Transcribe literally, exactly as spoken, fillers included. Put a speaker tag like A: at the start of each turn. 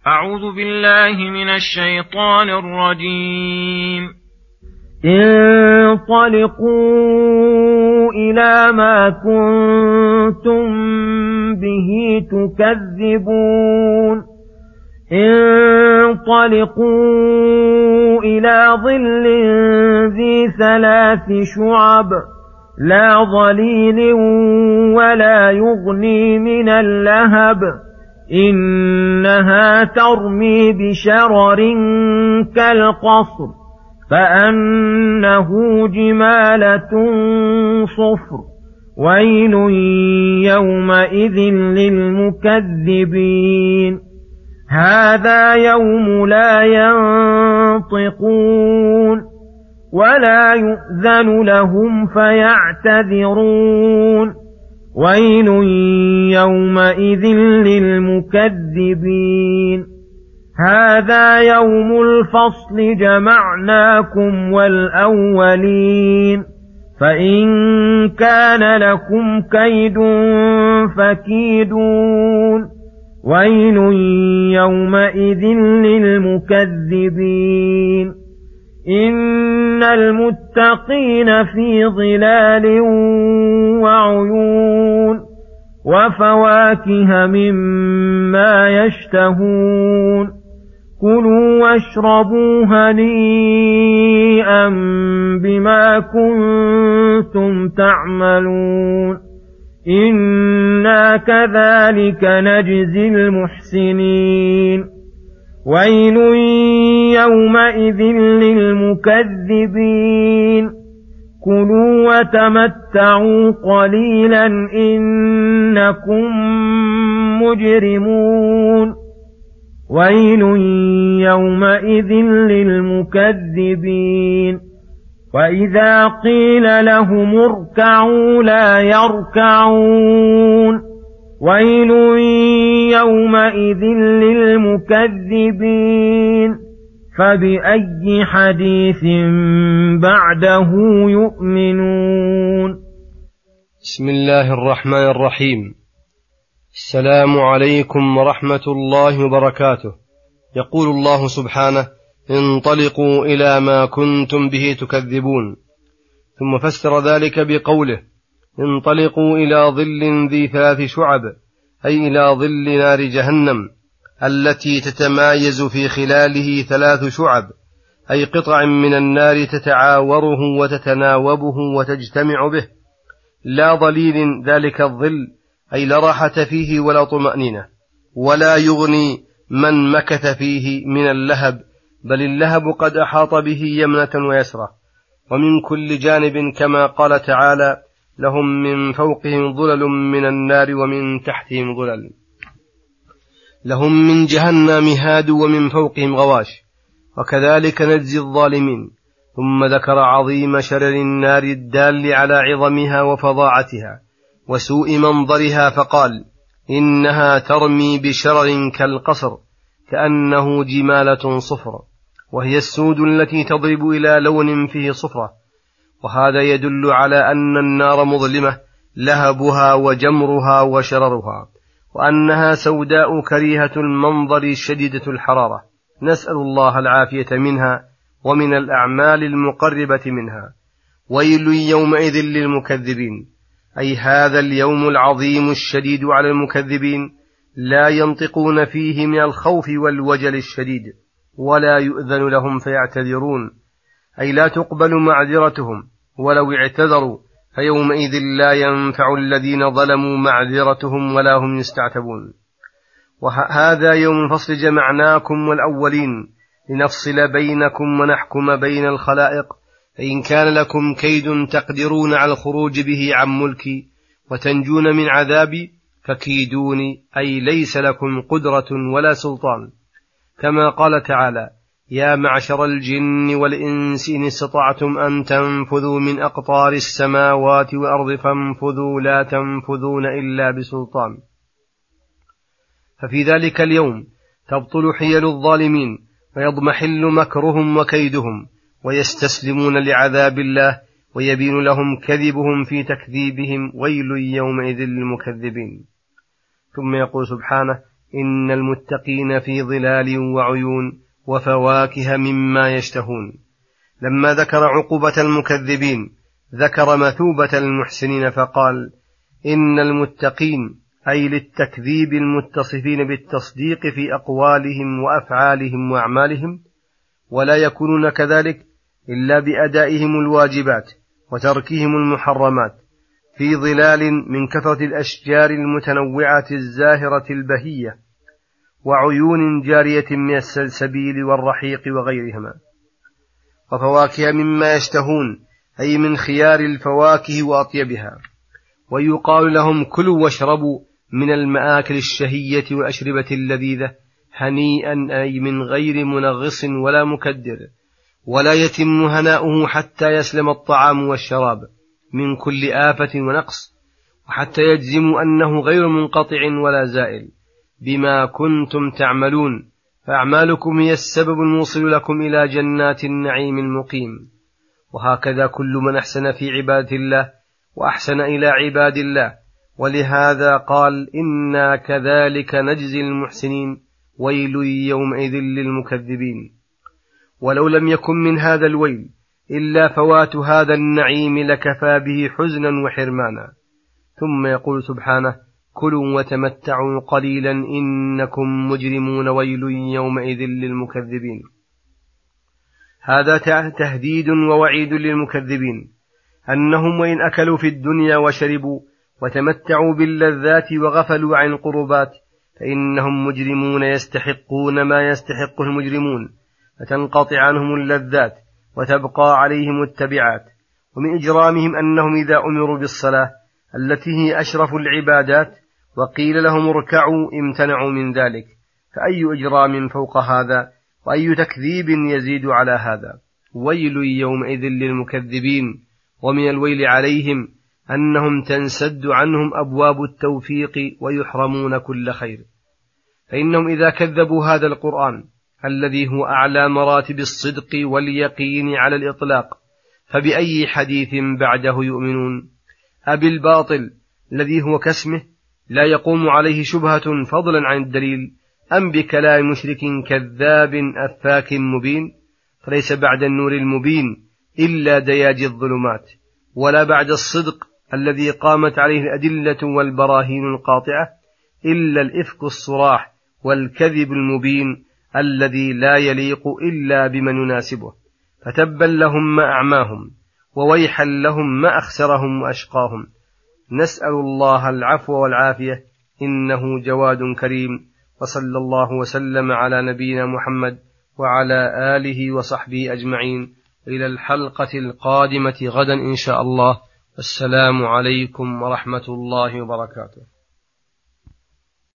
A: أعوذ بالله من الشيطان الرجيم.
B: انطلقوا إلى ما كنتم به تكذبون انطلقوا إلى ظل ذي ثلاث شعب لا ظليل ولا يغني من اللهب إنها ترمي بشرر كالقصر فأنه جمالة صفر ويل يومئذ للمكذبين هذا يوم لا ينطقون ولا يؤذن لهم فيعتذرون ويل يومئذ للمكذبين هذا يوم الفصل جمعناكم والأولين فإن كان لكم كيد فكيدون ويل يومئذ للمكذبين إن المتقين في ظلال وعيون وفواكه مما يشتهون كلوا واشربوا هنيئا بما كنتم تعملون إنا كذلك نجزي المحسنين ويل يومئذ للمكذبين كلوا وتمتعوا قليلا إنكم مجرمون ويل يومئذ للمكذبين وإذا قيل لهم اركعوا لا يركعون ويل يومئذ للمكذبين فبأي حديث بعده يؤمنون.
C: بسم الله الرحمن الرحيم. السلام عليكم ورحمة الله وبركاته. يقول الله سبحانه: انطلقوا إلى ما كنتم به تكذبون، ثم فسر ذلك بقوله: انطلقوا إلى ظل ذي ثلاث شعب، أي إلى ظل نار جهنم التي تتمايز في خلاله ثلاث شعب، أي قطع من النار تتعاوره وتتناوبه وتجتمع به، لا ظليل ذلك الظل، أي لا راحة فيه ولا طمأنينة، ولا يغني من مكث فيه من اللهب، بل اللهب قد أحاط به يمنة ويسرة، ومن كل جانب كما قال تعالى: لهم من فوقهم ظلل من النار ومن تحتهم ظلل، لهم من جهنم مهاد ومن فوقهم غواش، وكذلك نجزي الظالمين. ثم ذكر عظيم شرر النار الدال على عظمها وفظاعتها وسوء منظرها، فقال: إنها ترمي بشرر كالقصر كأنه جمالة صفر، وهي السود التي تضرب إلى لون فيه صفرة، وهذا يدل على أن النار مظلمة لهبها وجمرها وشررها، وأنها سوداء كريهة المنظر شديدة الحرارة، نسأل الله العافية منها ومن الأعمال المقربة منها. ويل يومئذ للمكذبين، أي هذا اليوم العظيم الشديد على المكذبين، لا ينطقون فيه من الخوف والوجل الشديد، ولا يؤذن لهم فيعتذرون، أي لا تقبل معذرتهم، ولو اعتذروا فيومئذ لا ينفع الذين ظلموا معذرتهم ولا هم يستعتبون. وهذا يوم الفصل جمعناكم والأولين لنفصل بينكم ونحكم بين الخلائق، فإن كان لكم كيد تقدرون على الخروج به عن ملكي وتنجون من عذابي فكيدوني، أي ليس لكم قدرة ولا سلطان، كما قال تعالى: يا معشر الجن والإنس إن استطعتم أن تنفذوا من أقطار السماوات والأرض فانفذوا لا تنفذون إلا بسلطان. ففي ذلك اليوم تبطل حيل الظالمين ويضمحل مكرهم وكيدهم، ويستسلمون لعذاب الله ويبين لهم كذبهم في تكذيبهم. ويل يومئذ للمكذبين. ثم يقول سبحانه: إن المتقين في ظلال وعيون وفواكه مما يشتهون. لما ذكر عقوبة المكذبين ذكر مثوبة المحسنين فقال إن المتقين أي للتكذيب المتصفين بالتصديق في أقوالهم وأفعالهم وأعمالهم، ولا يكونون كذلك إلا بأدائهم الواجبات وتركهم المحرمات، في ظلال من كثرة الأشجار المتنوعة الزاهرة البهية، وعيون جارية من السلسبيل والرحيق وغيرهما، وفواكه مما يشتهون أي من خيار الفواكه وأطيبها. ويقال لهم كلوا واشربوا من المآكل الشهية والأشربة اللذيذة هنيئا أي من غير منغص ولا مكدر، ولا يتم هناؤه حتى يسلم الطعام والشراب من كل آفة ونقص، وحتى يجزموا أنه غير منقطع ولا زائل بما كنتم تعملون، فأعمالكم هي السبب الموصل لكم إلى جنات النعيم المقيم. وهكذا كل من أحسن في عبادة الله وأحسن إلى عباد الله، ولهذا قال إنا كذلك نجزي المحسنين ويل يومئذ للمكذبين. ولو لم يكن من هذا الويل إلا فوات هذا النعيم لكفى به حزنا وحرمانا. ثم يقول سبحانه كلوا وتمتعوا قليلا إنكم مجرمون ويل يومئذ للمكذبين. هذا تهديد ووعيد للمكذبين أنهم وإن أكلوا في الدنيا وشربوا وتمتعوا باللذات وغفلوا عن القربات فإنهم مجرمون يستحقون ما يستحقه المجرمون، فتنقطع عنهم اللذات وتبقى عليهم التبعات. ومن إجرامهم أنهم إذا أمروا بالصلاة التي هي أشرف العبادات وقيل لهم اركعوا امتنعوا من ذلك، فأي إجرام فوق هذا وأي تكذيب يزيد على هذا. ويل يومئذ للمكذبين. ومن الويل عليهم أنهم تنسد عنهم أبواب التوفيق ويحرمون كل خير، فإنهم إذا كذبوا هذا القرآن الذي هو أعلى مراتب الصدق واليقين على الإطلاق فبأي حديث بعده يؤمنون؟ أبي الباطل الذي هو كاسمه لا يقوم عليه شبهة فضلا عن الدليل، أم بكلام مشرك كذاب أفاك مبين؟ فليس بعد النور المبين إلا دياج الظلمات، ولا بعد الصدق الذي قامت عليه الأدلة والبراهين القاطعة إلا الإفك الصراح والكذب المبين الذي لا يليق إلا بمن يناسبه. فتبا لهم ما أعماهم وويحا لهم ما أخسرهم وأشقاهم. نسأل الله العفو والعافية إنه جواد كريم. وصلى الله وسلم على نبينا محمد وعلى آله وصحبه أجمعين. إلى الحلقة القادمة غدا إن شاء الله. السلام عليكم ورحمة الله وبركاته.